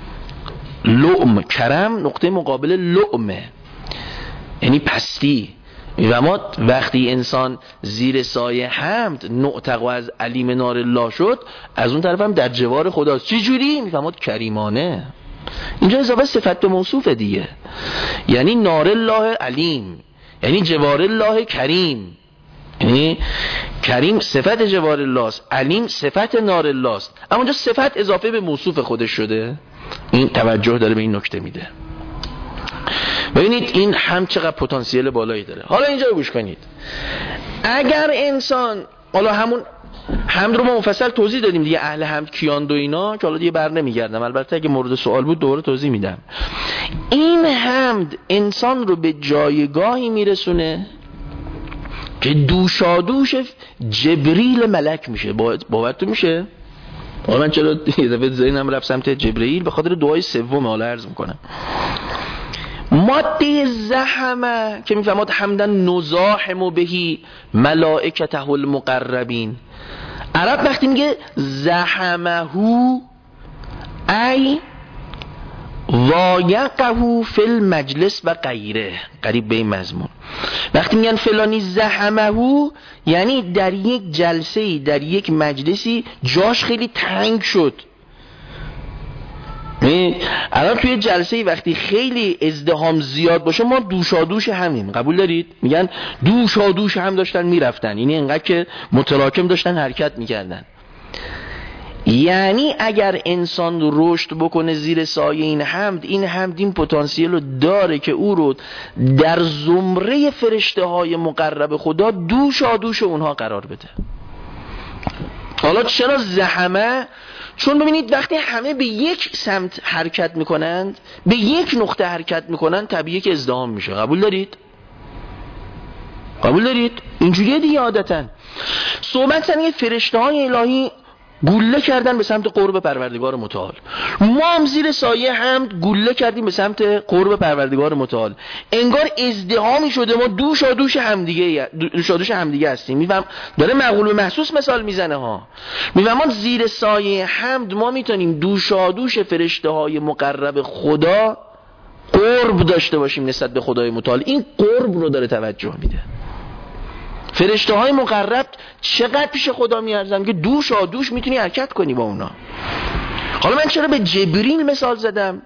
لعم، کرم نقطه مقابل لعمه، یعنی پستی. میفهمید وقتی انسان زیر سایه حمد نعتق و از علیم نار الله شد، از اون طرف هم در جوار خداست. چی جوری؟ میفهمید کریمانه. اینجا اضافه صفت به موصوف دیگه، یعنی نار الله علیم، یعنی جوار الله کریم. یعنی کریم صفت جوار الله است، علیم صفت نار الله است، اما اونجا صفت اضافه به موصوف خودش شده. این توجه داره به این نکته میده. ببینید این هم چقدر پتانسیل بالایی داره. حالا اینجا رو گوش کنید. اگر انسان، حالا همون حمد رو ما مفصل توضیح دادیم دیگه، اهل حمد کیاند و اینا، که حالا دیگه بر نمیگردم، البته اگه مورد سوال بود دوره توضیح میدم. این حمد انسان رو به جایگاهی میرسونه که دوشادوش جبریل ملک میشه. باورتون میشه؟ حالا من چرا یه دفعه ذهنم رفت سمت جبرئیل؟ به خاطر دعای سوم حالا عرض میکنم. ماده زحمه که میفهمد حمدن نزاحم بهی ملائکته المقربین. عرب وقتی میگه زحمهو ای وایقهو فی المجلس و غیره، قریب به این مضمون. وقتی میگن فلانی زحمهو یعنی در یک جلسه، در یک مجلسی جاش خیلی تنگ شد. الان توی جلسه وقتی خیلی ازدحام زیاد باشه ما دوشادوش همیم، قبول دارید؟ میگن دوشادوش هم داشتن میرفتن، یعنی اینقدر که متراکم داشتن حرکت میکردن. یعنی اگر انسان رشد بکنه زیر سایه این حمد، این حمد این پتانسیل رو داره که او رو در زمره فرشته های مقرب خدا دوشادوش اونها قرار بده. حالا چرا زحمه؟ چون ببینید وقتی همه به یک سمت حرکت میکنند، به یک نقطه حرکت میکنند، طبیعیه که ازدحام میشه. قبول دارید؟ قبول دارید؟ اینجوریه دیگه. عادتا صحبت سنگه فرشته های الهی گوله کردن به سمت قرب پروردگار متعال، ما هم زیر سایه حمد گوله کردیم به سمت قرب پروردگار متعال. انگار ازدحامی شده، ما دوشا دوش همدیگه دوشا دوش همدیگه هستیم. میفهم داره معقول به محسوس مثال میزنه ها. میفهم ما زیر سایه حمد ما میتونیم دوشا دوش فرشته های مقرب خدا قرب داشته باشیم نسبت به خدای متعال. این قرب رو داره توجه میده. فرشته های مقرب چقدر پیش خدا میارزن که دوش آ دوش میتونی حرکت کنی با اونا. حالا من چرا به جبریل مثال زدم؟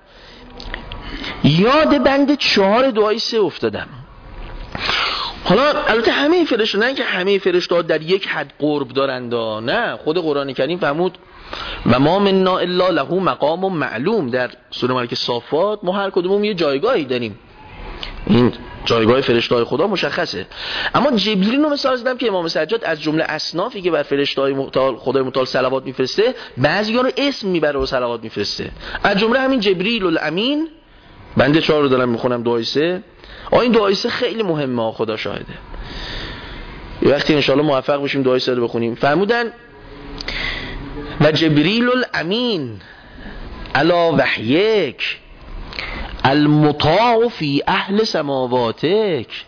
یاد بند چهار دعای سه افتادم. حالا البته همه فرشته، نه که همه فرشته ها در یک حد قرب دارند، نه، خود قرآن کریم فرمود و ما منا الا له مقام معلوم. در سوره ملک صافات ما هر کدومون یه جایگاهی داریم. این جایگاه فرشته‌های خدا مشخصه. اما جبریل رو مثال زدم که امام سجاد از جمله اصنافی که بر فرشته‌های متعال خدای متعال صلوات میفرسته، بعضی‌ها رو اسم میبره و صلوات میفرسته. از جمله همین جبریل الامین. بنده چهار رو دارم میخونم، دعای سه. آ این دعای سه خیلی مهمه، خدا شاهده. یه وقتی ان شاءالله موفق بشیم دعای سه رو بخونیم. فرمودن و جبریل الامین علی وحیک المطاع فی اهل سماواتک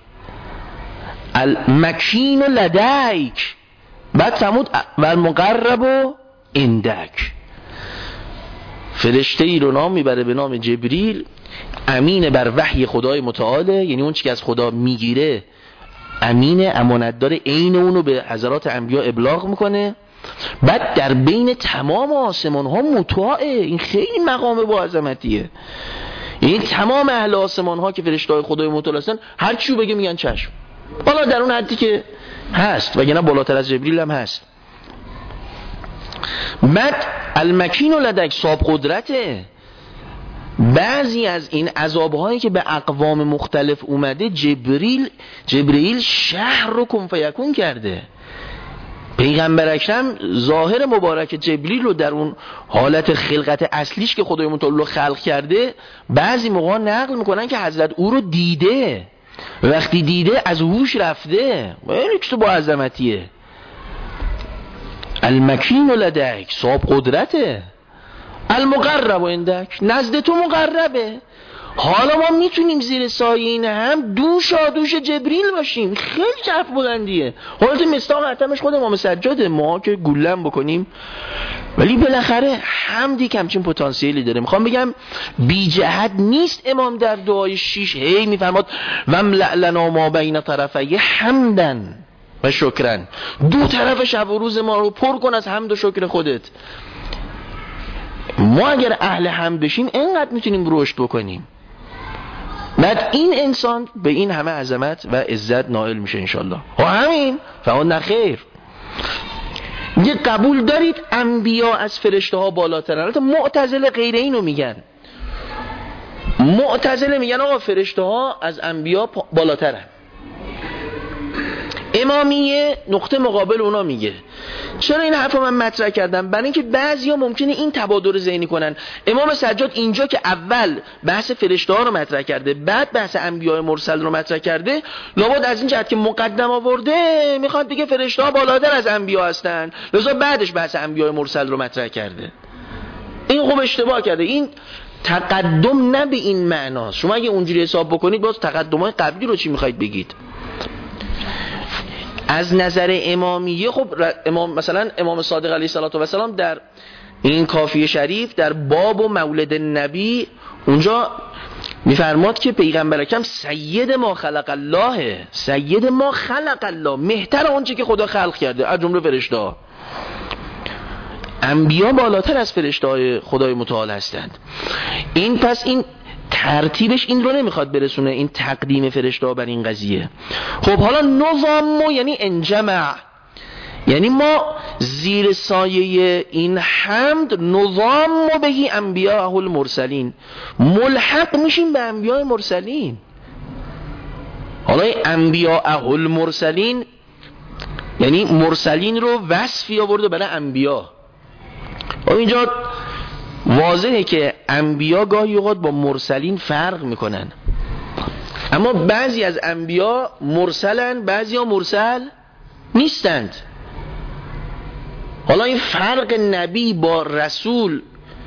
المکین لدیک. بعد فرمود و المقرب عندک. فرشته ای رو نام میبره به نام جبریل، امین بر وحی خدای متعاله، یعنی اون چی که از خدا میگیره امینه، امانت داره، عین اونو به حضرات انبیا ابلاغ میکنه. بعد در بین تمام آسمان ها مطاعه. این خیلی مقام با عظمتیه. یعنی تمام اهل آسمان ها که فرشته‌های خدای متعال هستن هر چیو بگه میگن چشم، حالا در اون حدی که هست، وگرنه بالاتر از جبریل هم هست. بعد المکین لدک صاحب قدرته. بعضی از این عذابهایی که به اقوام مختلف اومده جبریل جبریل شهر رو کن فیکون کرده. پیغمبر اکرم ظاهر مبارک جبریل رو در اون حالت خلقت اصلیش که خدای متعال خلق کرده بعضی موقع نقل میکنن که حضرت او رو دیده، وقتی دیده از هوش رفته. ولی که تو با عظمتیه. المکین لدک صاحب قدرته، المقرب عندک نزد تو مقربه. حالا ما میتونیم زیر سایه این هم دوشا دوش جبریل باشیم. خیلی چرف بلندیه. حالت مستاق حتمش خود امام سجاده، ما که گولم بکنیم. ولی بالاخره حمدی کمچین پتانسیلی داره. میخوام بگم بی جهت نیست. امام در دعای شیش هی میفرماد وملأ لنا ما بین طرفی حمدن و شکرن. دو طرف شب و روز ما رو پر کن از حمد و شکر خودت. ما اگر اهل حمد بشیم اینقدر میتونیم رشد بکنیم. بعد این انسان به این همه عظمت و عزت نائل میشه انشالله. و همین فهمون نخیر. یه قبول دارید انبیا از فرشته ها بالاترن. البته معتزله غیر اینو میگن. معتزله میگن آقا فرشته ها از انبیا بالاترن. امامیه نقطه مقابل اونا میگه. چرا این حرفو من مطرح کردم؟ برای اینکه بعضیا ممکنه این تبادر ذهنی کنن. امام سجاد اینجا که اول بحث فرشته ها رو مطرح کرده، بعد بحث انبیاء مرسل رو مطرح کرده، لابد از این جهت که مقدم آورده میخواد دیگه فرشته ها بالاتر از انبیا هستن، لذا بعدش بحث انبیاء مرسل رو مطرح کرده. این خوب اشتباه کرده. این تقدم نه به این معناست. شما اگه اونجوری حساب بکنید باز تقدمای قبلی رو چی میخواید بگید؟ از نظر امامیه خب امام مثلا امام صادق علیه السلام در این کافیه شریف در باب و مولد نبی اونجا میفرماد که پیغمبر اکرم سید ما خلق الله، سید ما خلق الله، مهتر آنچه که خدا خلق کرده از جمله فرشته‌ها. انبیا بالاتر از فرشته‌های خدای متعال هستند. این پس این ترتیبش این رو نمیخواد برسونه، این تقدیم فرشته ها بر این قضیه. خب حالا نظام یعنی انجمع، یعنی ما زیر سایه این حمد نظام بهی انبیاء المرسلین ملحق میشیم به انبیاء مرسلین. حالا انبیاء المرسلین یعنی مرسلین رو وصفی آورده برای انبیا. اینجا واضحه که انبیا گاهی اوقات با مرسلین فرق میکنن، اما بعضی از انبیا مرسلن، بعضی ها مرسل نیستند. حالا این فرق نبی با رسول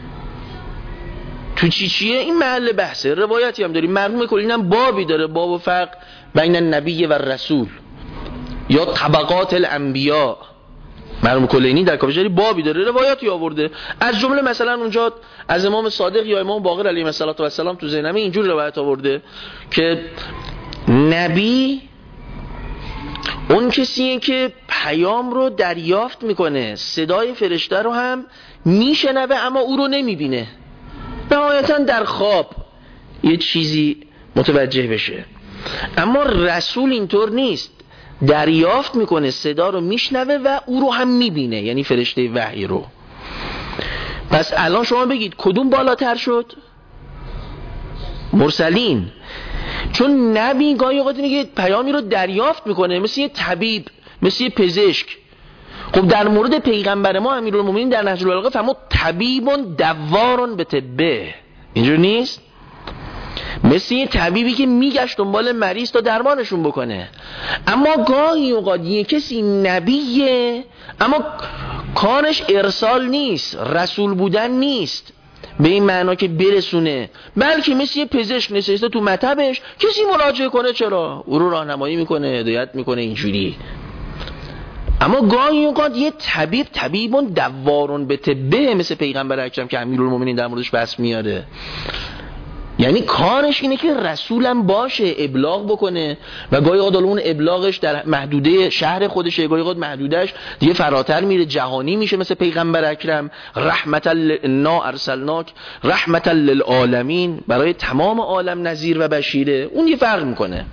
تو چی چیه این محل بحثه. روایتی هم داریم، مرحوم کلین هم بابی داره، باب و فرق بین النبی و رسول یا طبقات الانبیا. مرحوم کلینی در کافی بابی داره، روایاتی آورده. از جمله مثلا اونجا از امام صادق یا امام باقر علیه السلام تو زینمه اینجور روایت آورده که نبی اون کسیه که پیام رو دریافت میکنه، صدای فرشته رو هم میشنوه اما او رو نمیبینه، نهایتا در خواب یه چیزی متوجه بشه. اما رسول اینطور نیست، دریافت میکنه، صدا رو میشنوه و او رو هم میبینه، یعنی فرشته وحی رو. پس الان شما بگید کدوم بالاتر شد؟ مرسلین. چون نبی گاهی اوقات اینه که پیامی رو دریافت میکنه، مثل یه طبیب، مثل یه پزشک. خب در مورد پیغمبر ما امیرالمومنین در نهج البلاغه فرمود طبیبون دوارون به طبه. اینجور نیست؟ مثل یه طبیبی که میگشت دنبال مریض تا درمانشون بکنه. اما گاهی اوقات یه کسی نبیه اما کارش ارسال نیست، رسول بودن نیست به این معنا که برسونه، بلکه مثل یه پزشک نشسته تو مطبش، کسی مراجعه کنه چرا او رو راهنمایی میکنه، هدایت میکنه اینجوری. اما گاهی اوقات یه طبیب طبیبون دوارون به طبه، مثل پیغمبر اکرم که امیرالمومنین در موردش بحث میاره، یعنی کارش اینه که رسولم باشه، ابلاغ بکنه و گاهی اوقات اون ابلاغش در محدوده شهر خودشه، گاهی اوقات محدودش دیگه فراتر میره، جهانی میشه، مثل پیغمبر اکرم رحمتا لنا ارسلناک رحمتا للعالمین، برای تمام عالم نذیر و بشیره، اون یه فرق میکنه.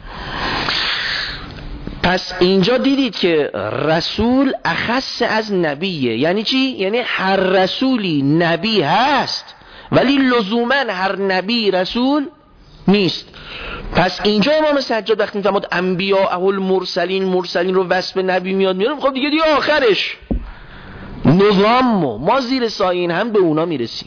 پس اینجا دیدید که رسول اخص از نبیه. یعنی چی؟ یعنی هر رسولی نبی هست ولی لزوما هر نبی رسول نیست. پس اینجا امام سجاد وقتی میفرماد انبیاء المرسلین، مرسلین رو وصف نبی میاد میاره، خب دیگه دیگه آخرش نظام ما زیر سایه هم به اونا میرسیم.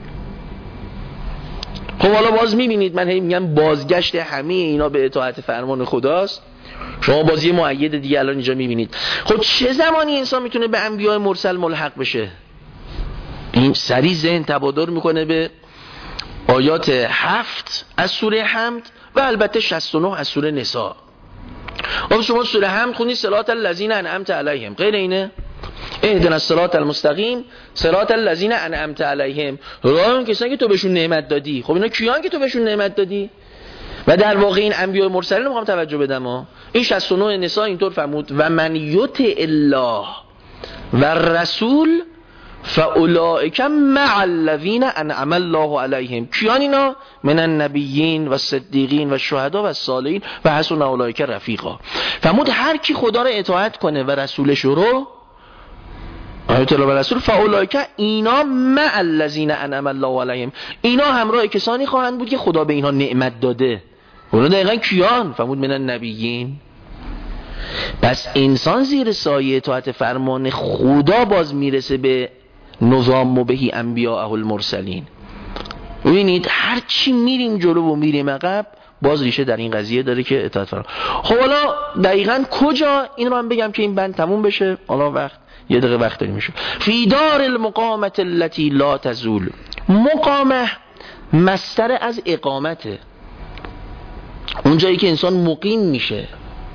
خب حالا باز میبینید من هی میگم بازگشت همه اینا به اطاعت فرمان خداست. شما بازی مؤید دیگه الان اینجا میبینید. خب چه زمانی انسان میتونه به انبیاء مرسل ملحق بشه؟ این سریع ذهن تبادر میکنه به آیات هفت از سوره حمد و البته شصت و نه از سوره نساء. خب شما سوره حمد خوندید صراط الذین انعمت علیهم، غیر اینه؟ اهدنا الصراط المستقیم صراط الذین انعمت علیهم، راه اون کسانی که تو بهشون نعمت دادی. خب اینا کیان که تو بهشون نعمت دادی؟ و در واقع این انبیاء مرسلین رو میخوام توجه بدم ها. این شصت و نه نساء اینطور فرمود و من یطع الله و رسول فاولئک مع الذین انعم الله علیهم. کیان اینا؟ من النبیین و صدیقین و شهدا و صالحین و حسن اولئک رفیقا. فرمود هر کی خدا رو اطاعت کنه و رسولش رو آیت الله و رسول فاولئک، اینا مع الذین انعم الله علیهم، اینا همراه کسانی خواهند بود که خدا به اینا نعمت داده. اونا دقیقا کیان؟ فرمود من النبیین. پس انسان زیر سایه اطاعت فرمان خدا باز میرسه به نظام و بهی انبیاء المرسلین. ببینید هر چی میریم جلو و میریم عقب باز ریشه در این قضیه داره که اطاعت فرمان. خب حالا دقیقاً کجا این رو من بگم که این بند تموم بشه؟ حالا وقت یه دقیقه وقت داریم میشه. فی دار المقامت التي لا تزول. مقامه مصدر از اقامته، اون جایی که انسان مقیم میشه.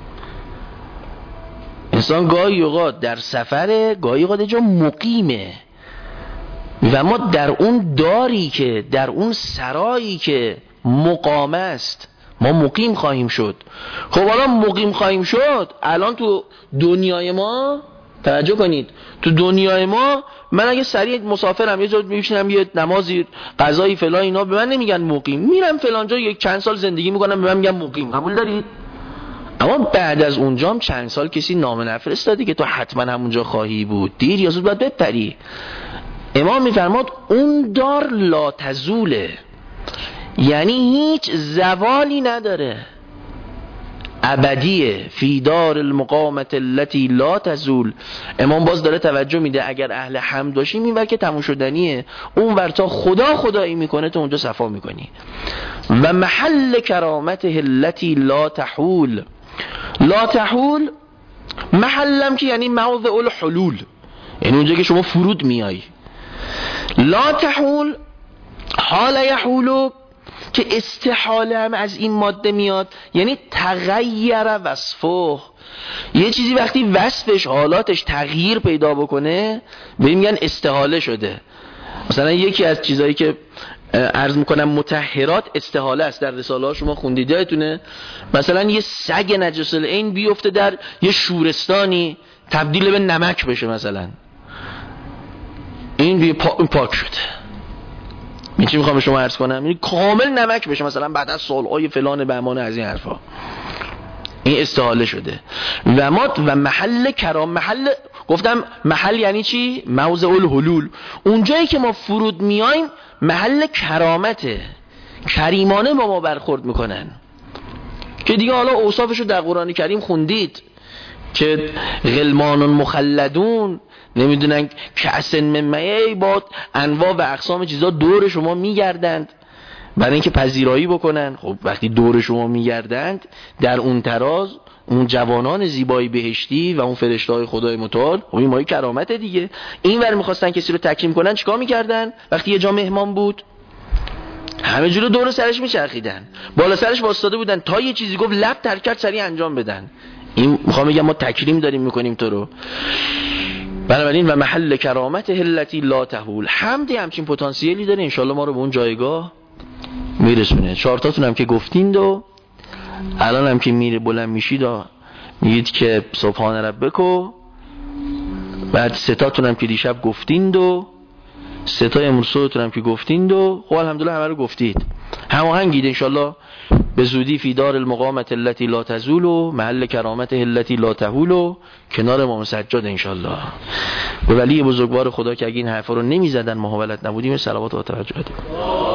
انسان گاهی اوقات در سفره، گاهی اوقات جا مقیمه و ما در اون داری که در اون سرایی که مقام است ما مقیم خواهیم شد. خب حالا مقیم خواهیم شد، الان تو دنیای ما توجه کنید، تو دنیای ما من اگه سریع مسافرم یه جا میشینم یه نمازی قضایی فلان اینا، به من نمیگن مقیم، میرم فلان جا یک چند سال زندگی میکنم به من میگن مقیم. قبول دارید؟ اما بعد از اونجام چند سال کسی نامه نفرستاده که تو حتما همونجا خواهی بود، دیر یا زود باید بپری. امام میفرماد اون دار لا تزوله، یعنی هیچ زوالی نداره، ابدیه. فی دار المقامت التي لا تزول. امام باز داره توجه میده اگر اهل حمد باشی این ور که تموم شدنیه، اون ور تا خدا خدایی میکنه تو اونجا صفا میکنی. و محل کرامته التي لا تحول. لا تحول محلم که یعنی موضع الحلول، یعنی اونجا که شما فرود میای. لا تحول حال یحولو که استحاله هم از این ماده میاد، یعنی تغییر وصفه. یه چیزی وقتی وصفش حالاتش تغییر پیدا بکنه به میگن استحاله شده. مثلا یکی از چیزایی که عرض میکنم مطهرات استحاله است، در رساله ها شما خوندید یادتونه، مثلا یه سگ نجس العین بیفته در یه شورستانی تبدیل به نمک بشه، مثلا این پاک شده. این چی میخوام به شما عرض کنم؟ این کامل نمک بشه مثلا بعد از سالهای فلان بهمانه از این حرفا، این استحاله شده. و ما و محل کرام، محل گفتم محل یعنی چی؟ موضع الحلول، اونجایی که ما فرود میایم محل کرامته، کریمانه با ما برخورد میکنن. که دیگه حالا اوصافشو در قرآن کریم خوندید که غلمان مخلدون نمیدونن کأسن من معین با انواع و اقسام چیزا دور شما میگردند برای اینکه پذیرایی بکنن. خب وقتی دور شما میگردند در اون تراز اون جوانان زیبای بهشتی و اون فرشته‌های خدای متعال، خب این مایه کرامت دیگه. این ور میخواستن کسی رو تکریم کنن، چیکار میکردن؟ وقتی یه جا مهمان بود همه جلو دور سرش میچرخیدن، بالا سرش واسطاده بودن تا یه چیزی گفت لب تر کرد سریع انجام بدن. این میخوام بگم ما تکریم داریم میکنیم تو رو. بنابراین و محل کرامت التی لا تهول، حمد همچین پتانسیلی داره انشالله ما رو به اون جایگاه میرسونه. چهارتاتون هم که گفتین و الان هم که میره بلند میشید و میگید که سبحان ربکو، بعد ستاتون هم که دیشب گفتین و ستای امروز صبحتون هم که گفتین و خب الحمدلله همه رو گفتید، هماهنگید انشالله به زودی فی دار المقامت التی لا تزول و محل کرامت التی لا تهول و کنار امام سجاد انشالله. به ولی بزرگوار خدا که اگه این حرفا رو نمیزدن ما بلد نبودیم صلوات و توجه.